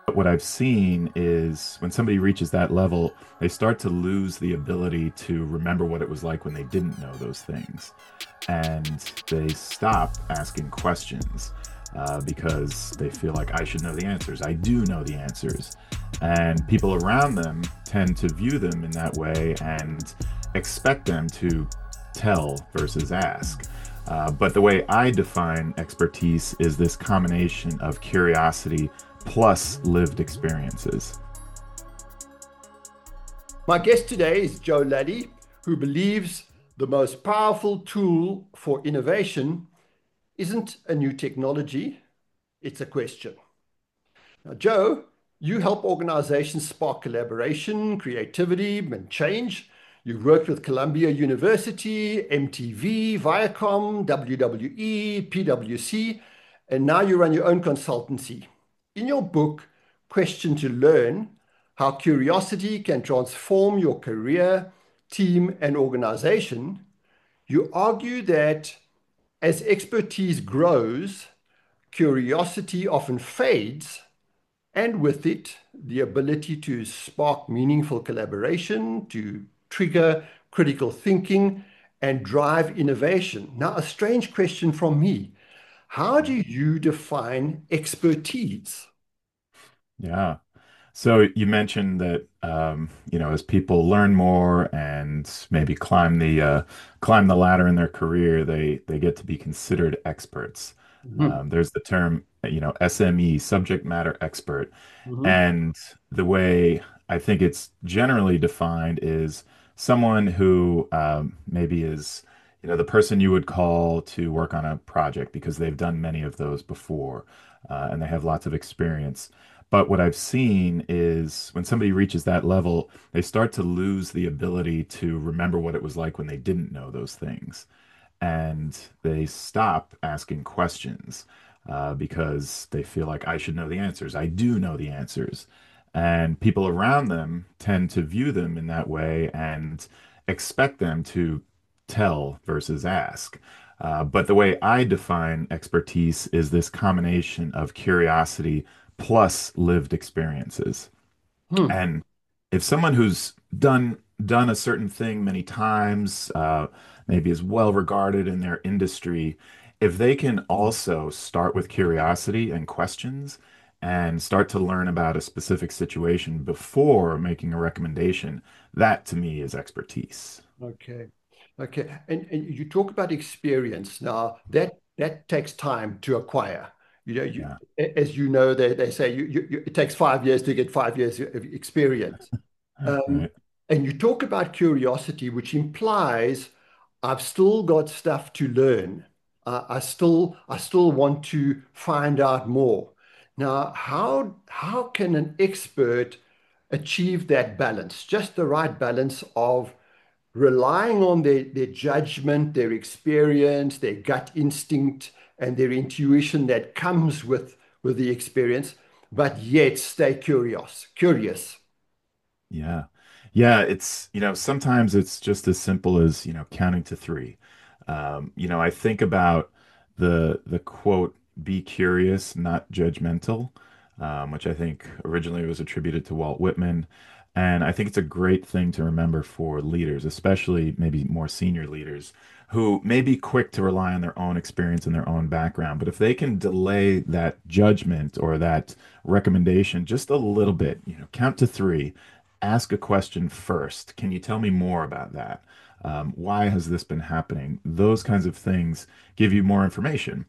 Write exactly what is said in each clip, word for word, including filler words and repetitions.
What I've seen is when somebody reaches that level, they start to lose the ability to remember what it was like when they didn't know those things. And they stop asking questions uh, because they feel like I should know the answers. I do know the answers. And people around them tend to view them in that way and expect them to tell versus ask. Uh, but the way I define expertise is this combination of curiosity plus lived experiences. My guest today is Joe Laddie, who believes the most powerful tool for innovation isn't a new technology, it's a question. Now, Joe, you help organizations spark collaboration, creativity, and change. You've worked with Columbia University, M T V, Viacom, W W E, P W C, and now you run your own consultancy. In your book, Question to Learn, How Curiosity Can Transform Your Career, Team, and Organization, you argue that as expertise grows, curiosity often fades, and with it, the ability to spark meaningful collaboration, to trigger critical thinking, and drive innovation. Now, a strange question from me. How do you define expertise? Yeah. So you mentioned that um, you know, as people learn more and maybe climb the uh, climb the ladder in their career, they they get to be considered experts. Mhm, Um, there's the term, you know, S M E, subject matter expert, mhm, and the way I think it's generally defined is someone who um, maybe is, you know, the person you would call to work on a project because they've done many of those before, uh, and they have lots of experience. But what I've seen is when somebody reaches that level, they start to lose the ability to remember what it was like when they didn't know those things. And they stop asking questions uh, because they feel like I should know the answers. I do know the answers. And people around them tend to view them in that way and expect them to tell versus ask. Uh, but the way I define expertise is this combination of curiosity plus lived experiences. hmm. And if someone who's done done a certain thing many times, uh, maybe is well regarded in their industry, if they can also start with curiosity and questions and start to learn about a specific situation before making a recommendation, that to me is expertise. Okay. Okay. And, and you talk about experience. Now, that that takes time to acquire. You know, you Yeah. as you know, they, they say you, you, you, it takes five years to get five years of experience. Um, Right. and you talk about curiosity, which implies I've still got stuff to learn. Uh, I still I still want to find out more. Now, how how can an expert achieve that balance, just the right balance of relying on their, their judgment, their experience, their gut instinct, and their intuition that comes with, with the experience, but yet stay curious, curious. Yeah. Yeah, it's, you know, sometimes it's just as simple as, you know, counting to three. Um, you know, I think about the the quote, be curious, not judgmental, um, which I think originally was attributed to Walt Whitman. And I think it's a great thing to remember for leaders, especially maybe more senior leaders who may be quick to rely on their own experience and their own background. But if they can delay that judgment or that recommendation just a little bit, you know, count to three, ask a question first. Can you tell me more about that? Um, why has this been happening? Those kinds of things give you more information.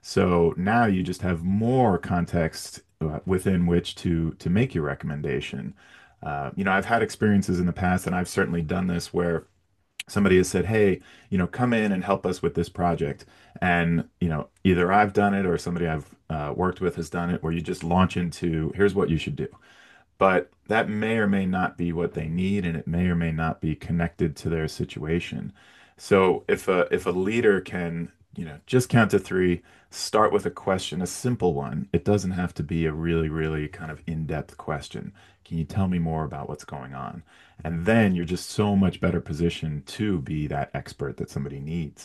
So now you just have more context uh, within which to to make your recommendation. Uh, you know, I've had experiences in the past, and I've certainly done this where somebody has said, "Hey, you know, come in and help us with this project." And, you know, either I've done it or somebody I've uh, worked with has done it, where you just launch into, here's what you should do. But that may or may not be what they need, and it may or may not be connected to their situation. So if a if a leader can, you know, just count to three, start with a question, a simple one. It doesn't have to be a really, really kind of in-depth question. Can you tell me more about what's going on? And then you're just so much better positioned to be that expert that somebody needs.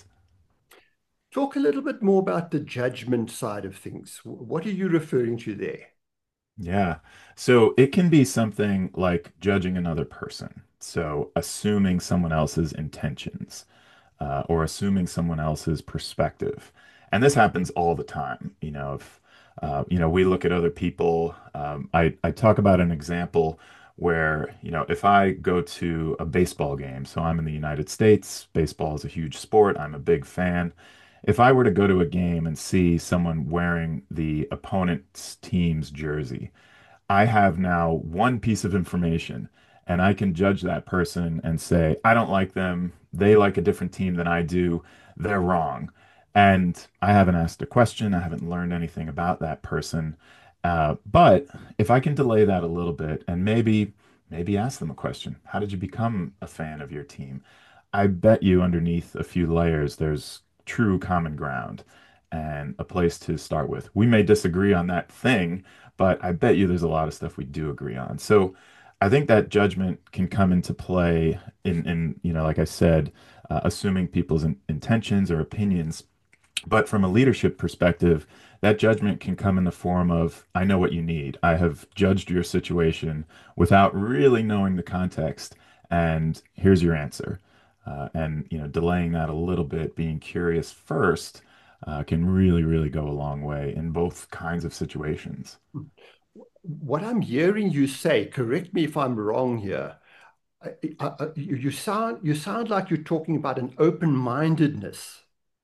Talk a little bit more about the judgment side of things. What are you referring to there? Yeah. So it can be something like judging another person. So assuming someone else's intentions, uh, or assuming someone else's perspective. And this happens all the time. You know, if uh, you know, we look at other people. Um, I I talk about an example where, you know, if I go to a baseball game, so I'm in the United States, baseball is a huge sport. I'm a big fan. If I were to go to a game and see someone wearing the opponent's team's jersey, I have now one piece of information and I can judge that person and say, I don't like them. They like a different team than I do. They're wrong. And I haven't asked a question. I haven't learned anything about that person. Uh, but if I can delay that a little bit and maybe, maybe ask them a question, how did you become a fan of your team? I bet you underneath a few layers, there's true common ground and a place to start with. We may disagree on that thing, but I bet you there's a lot of stuff we do agree on. So I think that judgment can come into play in, in you know, like I said, uh, assuming people's in, intentions or opinions. But from a leadership perspective, that judgment can come in the form of, I know what you need. I have judged your situation without really knowing the context, and here's your answer. Uh, and you know, delaying that a little bit, being curious first, uh, can really, really go a long way in both kinds of situations. What I'm hearing you say, correct me if I'm wrong here, I, I, I- you, you sound you sound like you're talking about an open-mindedness.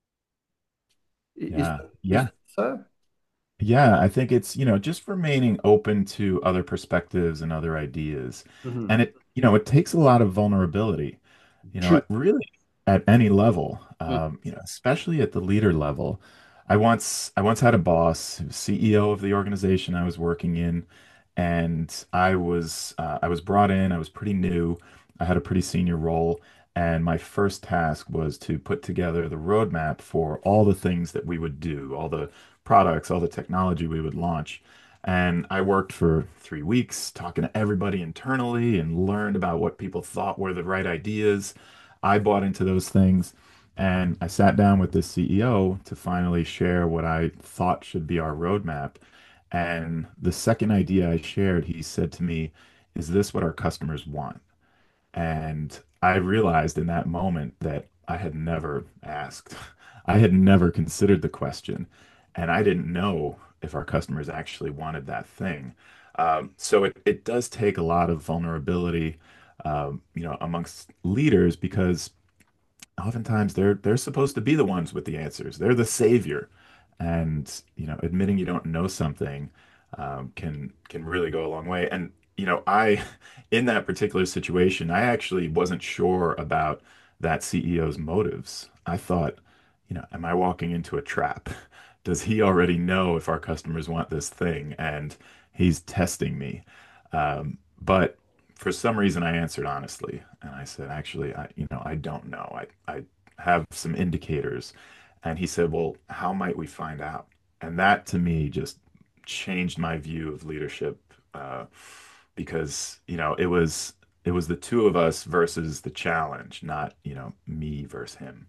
I- Is Yeah. is Yeah. that so? Yeah, I think it's, you know, just remaining open to other perspectives and other ideas. Mhm. And it, you know, it takes a lot of vulnerability, you know, True. at really at any level, Mm. um, you know, especially at the leader level. I once I once had a boss, who was C E O of the organization I was working in, and I was uh, I was brought in, I was pretty new. I had a pretty senior role, and my first task was to put together the roadmap for all the things that we would do, all the products, all the technology we would launch. And I worked for three weeks talking to everybody internally and learned about what people thought were the right ideas. I bought into those things. And I sat down with this C E O to finally share what I thought should be our roadmap. And the second idea I shared, he said to me, is this what our customers want? And I realized in that moment that I had never asked. I had never considered the question. And I didn't know if our customers actually wanted that thing. Um, so it, it does take a lot of vulnerability, um, you know, amongst leaders because oftentimes they're they're supposed to be the ones with the answers. They're the savior, and you know, admitting you don't know something um, can can really go a long way. And you know, I in that particular situation, I actually wasn't sure about that C E O's motives. I thought, you know, am I walking into a trap? Does he already know if our customers want this thing, and he's testing me? Um, but for some reason I answered honestly and I said, actually, I, you know, I don't know. I, I have some indicators. And he said, well, how might we find out? And that to me just changed my view of leadership, uh, because, you know, it was it was the two of us versus the challenge, not, you know, me versus him.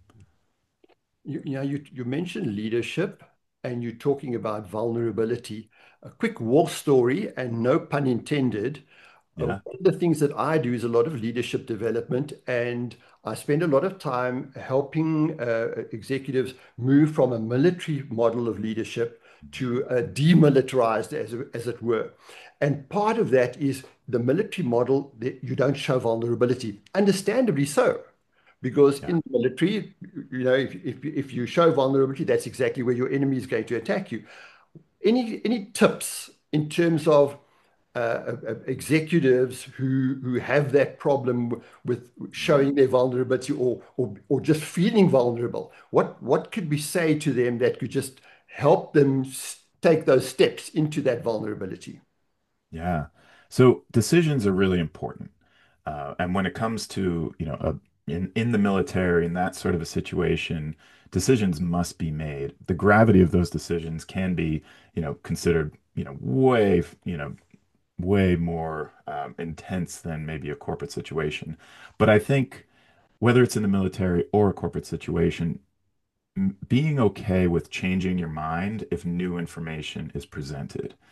You, you know, you, you mentioned leadership and you're talking about vulnerability. A quick war story, and no pun intended. Uh, Yeah. one of the things that I do is a lot of leadership development, and I spend a lot of time helping uh, executives move from a military model of leadership to a demilitarized, as, as it were. And part of that is the military model that you don't show vulnerability, understandably so. Because Yeah. in the military, you know, if, if, if you show vulnerability, that's exactly where your enemy is going to attack you. Any any tips in terms of uh, uh, executives who who have that problem with Mhm. showing their vulnerability or or or just feeling vulnerable? What what could we say to them that could just help them s- take those steps into that vulnerability? Yeah. So decisions are really important. Uh, and when it comes to, you know, a, in, in the military, in that sort of a situation, decisions must be made. The gravity of those decisions can be, you know, considered, you know, way, you know, way more um, intense than maybe a corporate situation. But I think whether it's in the military or a corporate situation, m- being okay with changing your mind if new information is presented.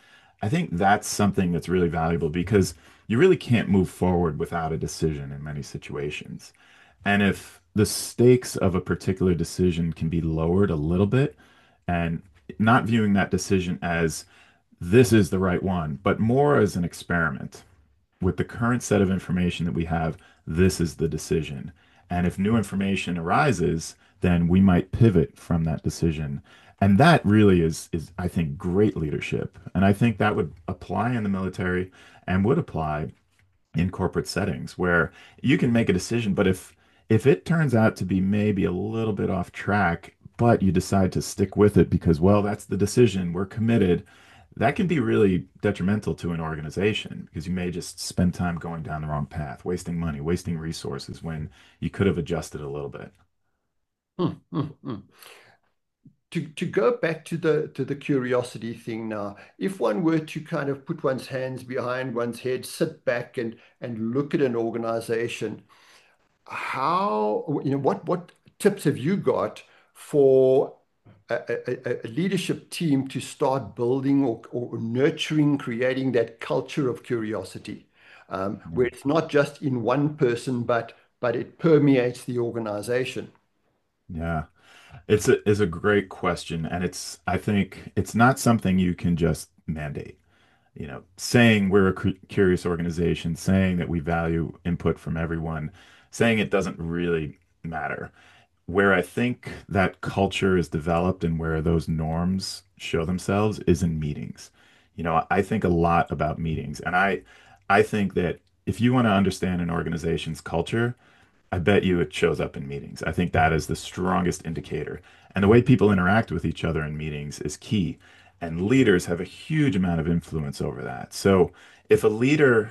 I think that's something that's really valuable because you really can't move forward without a decision in many situations. And if the stakes of a particular decision can be lowered a little bit and not viewing that decision as this is the right one, but more as an experiment with the current set of information that we have, this is the decision. And if new information arises, then we might pivot from that decision. And that really is, is, I think, great leadership. And I think that would apply in the military and would apply in corporate settings where you can make a decision, but if if it turns out to be maybe a little bit off track, but you decide to stick with it because, well, that's the decision, we're committed, that can be really detrimental to an organization because you may just spend time going down the wrong path, wasting money, wasting resources when you could have adjusted a little bit. Hmm, hmm, hmm. To, to go back to the to the curiosity thing now, if one were to kind of put one's hands behind one's head, sit back and and look at an organization, how, you know, what what tips have you got for a, a, a leadership team to start building or, or nurturing, creating that culture of curiosity, um, where it's not just in one person, but but it permeates the organization? Yeah. It's a is a great question, and it's I think it's not something you can just mandate. You know, saying we're a cu- curious organization, saying that we value input from everyone, saying it doesn't really matter. Where I think that culture is developed and where those norms show themselves is in meetings. You know, I think a lot about meetings, and I I think that if you want to understand an organization's culture, I bet you it shows up in meetings. I think that is the strongest indicator. And the way people interact with each other in meetings is key. And leaders have a huge amount of influence over that. So if a leader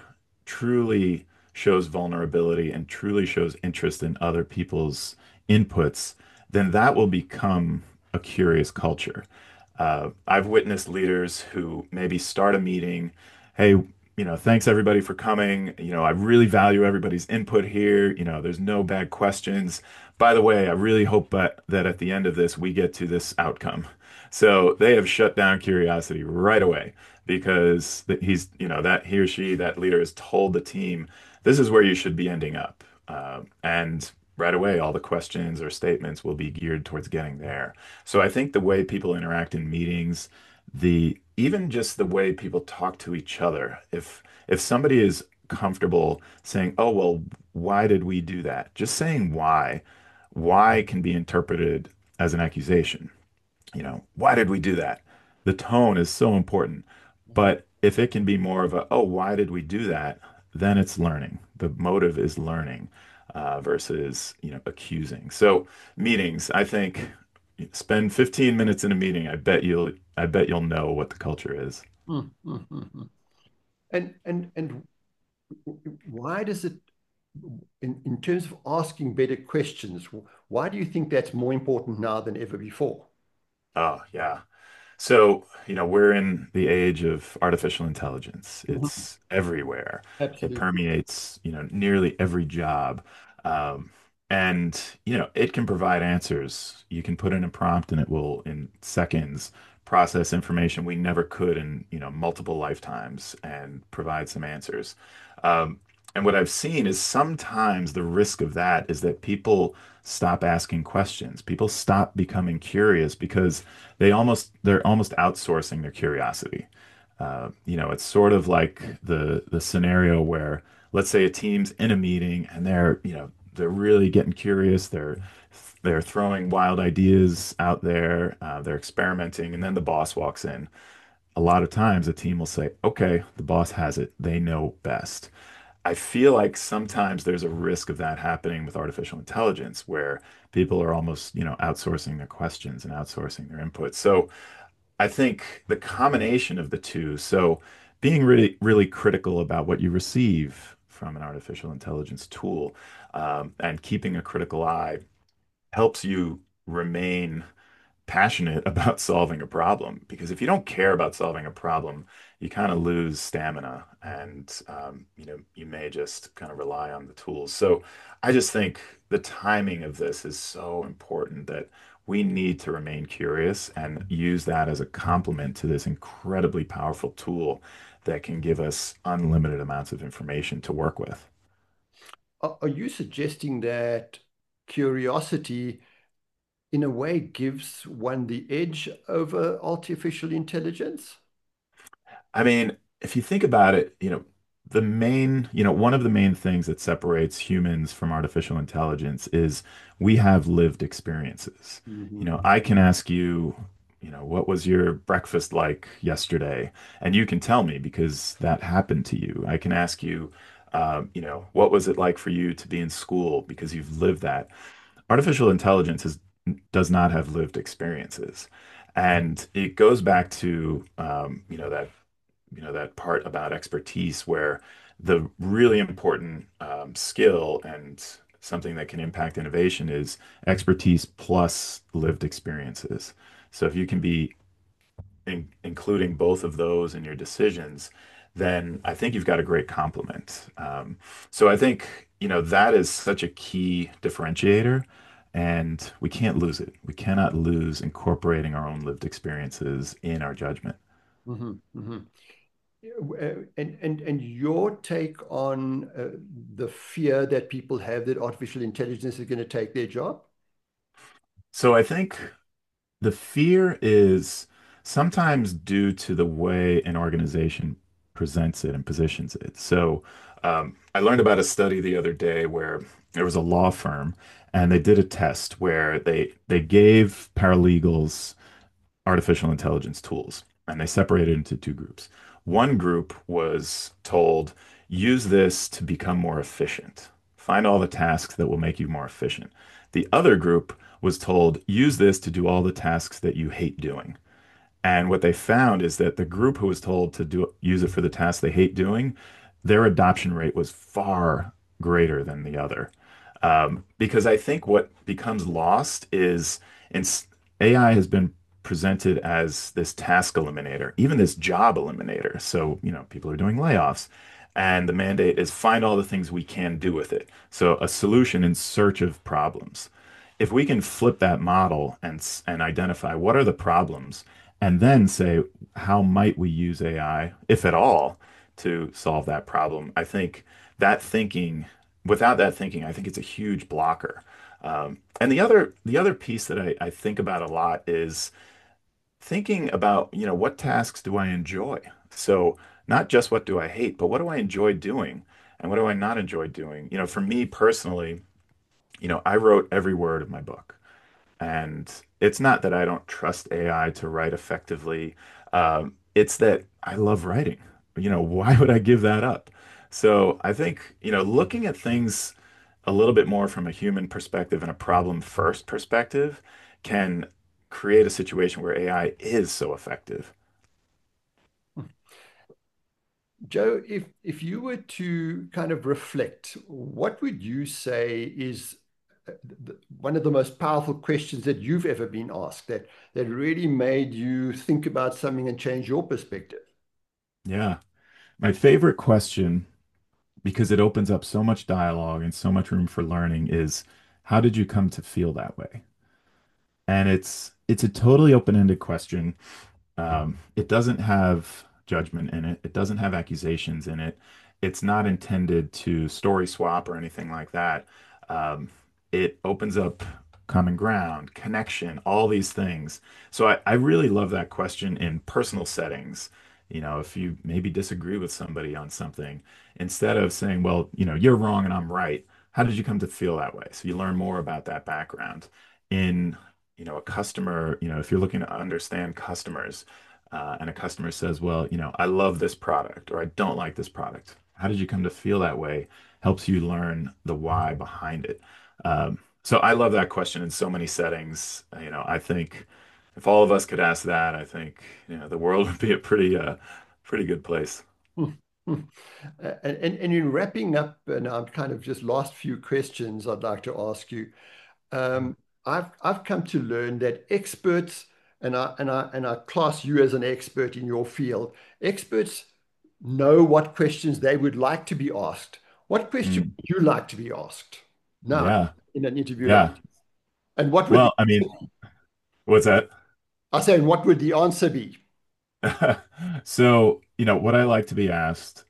truly shows vulnerability and truly shows interest in other people's inputs, then that will become a curious culture. Uh, I've witnessed leaders who maybe start a meeting, hey, you know, thanks everybody for coming. You know, I really value everybody's input here. You know, there's no bad questions. By the way, I really hope that, that at the end of this, we get to this outcome. So they have shut down curiosity right away because th- he's, you know, that he or she, that leader has told the team, this is where you should be ending up. Uh, and right away, all the questions or statements will be geared towards getting there. So I think the way people interact in meetings, the even just the way people talk to each other, if if somebody is comfortable saying, "Oh, well, why did we do that?" Just saying why, why can be interpreted as an accusation. You know, why did we do that? The tone is so important. But if it can be more of a, oh, why did we do that? Then it's learning. The motive is learning uh, versus, you know, accusing. So meetings, I think, spend fifteen minutes in a meeting. I bet you'll, I bet you'll know what the culture is. Mm, mm, mm, mm. And and and why does it, in, in terms of asking better questions, why do you think that's more important now than ever before? Oh, yeah. So, you know, we're in the age of artificial intelligence. Mhm. It's everywhere. It Absolutely. permeates, you know, nearly every job. Um, and, you know, it can provide answers. You can put in a prompt and it will, in seconds, process information we never could in, you know, multiple lifetimes and provide some answers. Um, and what I've seen is sometimes the risk of that is that people stop asking questions. People stop becoming curious because they almost they're almost outsourcing their curiosity. Uh, you know, it's sort of like the the scenario where let's say a team's in a meeting and they're, you know, they're really getting curious. They're they're throwing wild ideas out there. Uh, they're experimenting, and then the boss walks in. A lot of times, a team will say, "Okay, the boss has it. They know best." I feel like sometimes there's a risk of that happening with artificial intelligence where people are almost, you know, outsourcing their questions and outsourcing their input. So I think the combination of the two, so being really, really critical about what you receive from an artificial intelligence tool, um, and keeping a critical eye helps you remain passionate about solving a problem. Because if you don't care about solving a problem, you kind of lose stamina and um, you know, you may just kind of rely on the tools. So I just think the timing of this is so important that we need to remain curious and use that as a complement to this incredibly powerful tool that can give us unlimited amounts of information to work with. Are, are you suggesting that curiosity, in a way, gives one the edge over artificial intelligence? I mean, if you think about it, you know, the main, you know, one of the main things that separates humans from artificial intelligence is we have lived experiences. You Mhm. know, I can ask you, you know, what was your breakfast like yesterday? And you can tell me because that happened to you. I can ask you, um, you know, what was it like for you to be in school because you've lived that. Artificial intelligence is, does not have lived experiences. And it goes back to, um, you know, that you know that part about expertise where the really important um, skill and something that can impact innovation is expertise plus lived experiences. So if you can be in, including both of those in your decisions, then I think you've got a great complement. Um, so I think you know that is such a key differentiator, and we can't lose it. We cannot lose incorporating our own lived experiences in our judgment. Mhm, mhm. Uh, And and and your take on uh, the fear that people have that artificial intelligence is going to take their job? So I think the fear is sometimes due to the way an organization presents it and positions it. So, um, I learned about a study the other day where there was a law firm and they did a test where they they gave paralegals artificial intelligence tools and they separated into two groups. One group was told, use this to become more efficient. Find all the tasks that will make you more efficient. The other group was told, use this to do all the tasks that you hate doing. And what they found is that the group who was told to do use it for the tasks they hate doing, their adoption rate was far greater than the other. Um, because I think what becomes lost is in, A I has been presented as this task eliminator, even this job eliminator. So, you know, people are doing layoffs, and the mandate is find all the things we can do with it. So, a solution in search of problems. If we can flip that model and s- and identify what are the problems and then say, how might we use A I, if at all, to solve that problem? I think that thinking, without that thinking, I think it's a huge blocker. Um, and the other, the other piece that I, I think about a lot is thinking about, you know, what tasks do I enjoy? So not just what do I hate, but what do I enjoy doing? And what do I not enjoy doing? You know, for me personally, you know, I wrote every word of my book. And it's not that I don't trust A I to write effectively. Um, it's that I love writing. You know, why would I give that up? So I think, you know, looking at things a little bit more from a human perspective and a problem first perspective can create a situation where A I is so effective. Joe, if if you were to kind of reflect, what would you say is uh, the, one of the most powerful questions that you've ever been asked that that really made you think about something and change your perspective? Yeah. My favorite question, because it opens up so much dialogue and so much room for learning, is how did you come to feel that way? And it's it's a totally open-ended question. Um, it doesn't have judgment in it. It doesn't have accusations in it. It's not intended to story swap or anything like that. Um, it opens up common ground, connection, all these things. So I, I really love that question in personal settings. You know, if you maybe disagree with somebody on something, instead of saying, well, you know, you're wrong and I'm right, how did you come to feel that way? So you learn more about that background. In, you know, a customer, you know, if you're looking to understand customers, uh, and a customer says, well, you know, I love this product or I don't like this product. How did you come to feel that way? Helps you learn the why behind it. Um, so I love that question in so many settings. You know, I think if all of us could ask that, I think, you know, the world would be a pretty, uh, pretty good place. Hmm, hmm. Uh, And, and, and in wrapping up, and I'm kind of just last few questions I'd like to ask you. Um, I've I've come to learn that experts, and I and I and I class you as an expert in your field. Experts know what questions they would like to be asked. What question Mm, would you like to be asked now yeah, in an interview like yeah. this? And what would Well, I mean, be? What's that? I say, and what would the answer be? So, you know, what I like to be asked,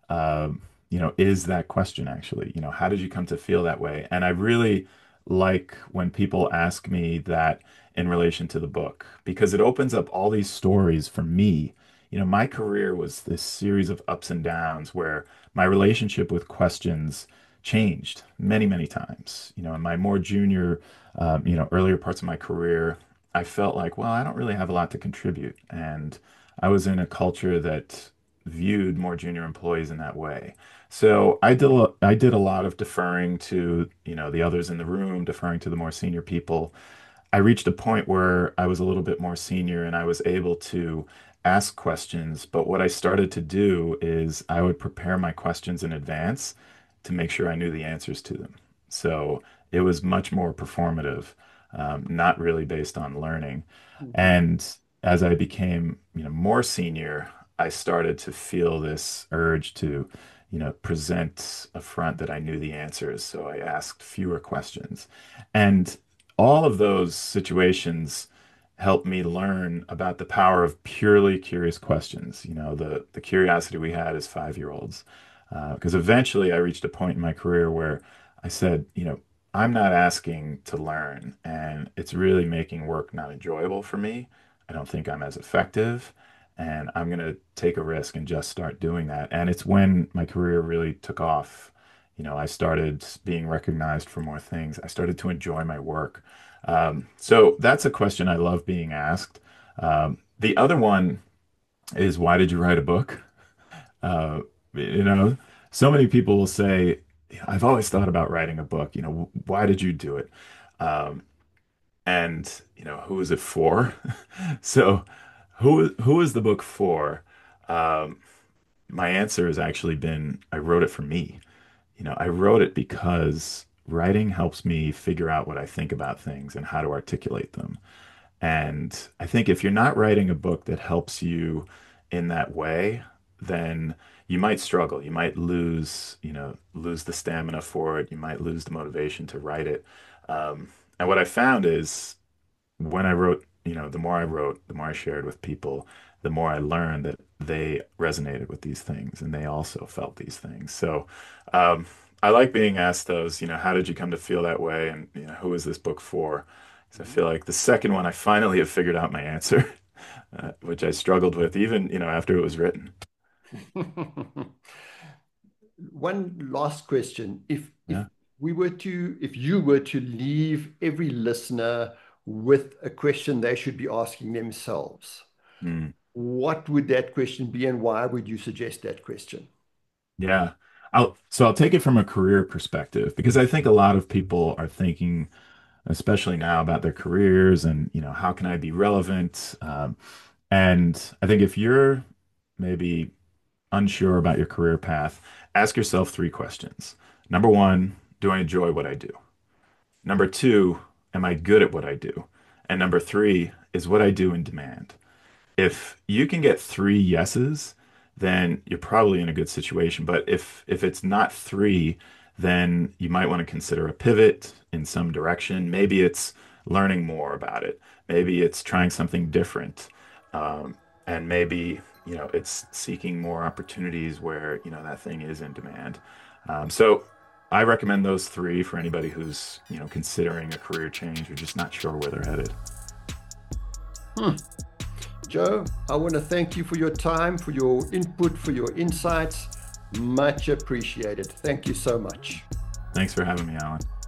um, you know, is that question actually, you know, how did you come to feel that way? And I really like when people ask me that in relation to the book because it opens up all these stories for me. You know, my career was this series of ups and downs where my relationship with questions changed many, many times. You know, in my more junior, um, you know, earlier parts of my career, I felt like, well, I don't really have a lot to contribute. And I was in a culture that viewed more junior employees in that way. So I did a, I did a lot of deferring to, you know, the others in the room, deferring to the more senior people. I reached a point where I was a little bit more senior and I was able to ask questions. But what I started to do is I would prepare my questions in advance to make sure I knew the answers to them. So it was much more performative, um, not really based on learning. Mhm. And as I became, you know, more senior, I started to feel this urge to, you know, present a front that I knew the answers. So I asked fewer questions. And all of those situations helped me learn about the power of purely curious questions. You know, the the curiosity we had as five-year-olds. Because eventually I reached a point in my career where I said, you know, I'm not asking to learn, and it's really making work not enjoyable for me. I don't think I'm as effective, and I'm going to take a risk and just start doing that. And it's when my career really took off. You know, I started being recognized for more things. I started to enjoy my work. Um, so that's a question I love being asked. Um, the other one is, why did you write a book? Uh, you know, so many people will say, I've always thought about writing a book. You know, why did you do it? Um, and, you know, who is it for? So, who who is the book for? Um, my answer has actually been, I wrote it for me. You know, I wrote it because writing helps me figure out what I think about things and how to articulate them. And I think if you're not writing a book that helps you in that way, then you might struggle. You might lose, you know, lose the stamina for it. You might lose the motivation to write it. Um, and what I found is when I wrote, you know, the more I wrote, the more I shared with people, the more I learned that they resonated with these things and they also felt these things. So um, I like being asked those, you know, how did you come to feel that way? And, you know, who is this book for? Because I feel like the second one, I finally have figured out my answer, uh, which I struggled with even, you know, after it was written. One last question. If if Yeah. we were to, if you were to leave every listener with a question they should be asking themselves, Mm. what would that question be and why would you suggest that question? Yeah. I'll, so I'll take it from a career perspective because I think a lot of people are thinking, especially now, about their careers and, you know, how can I be relevant? Um, and I think if you're maybe unsure about your career path, ask yourself three questions. Number one, do I enjoy what I do? Number two, am I good at what I do? And number three, is what I do in demand? If you can get three yeses, then you're probably in a good situation. But if if it's not three, then you might want to consider a pivot in some direction. Maybe it's learning more about it. Maybe it's trying something different. Um, and maybe, you know, it's seeking more opportunities where, you know, that thing is in demand. Um, so I recommend those three for anybody who's, you know, considering a career change or just not sure where they're headed. Hmm. Joe, I want to thank you for your time, for your input, for your insights. Much appreciated. Thank you so much. Thanks for having me, Alan.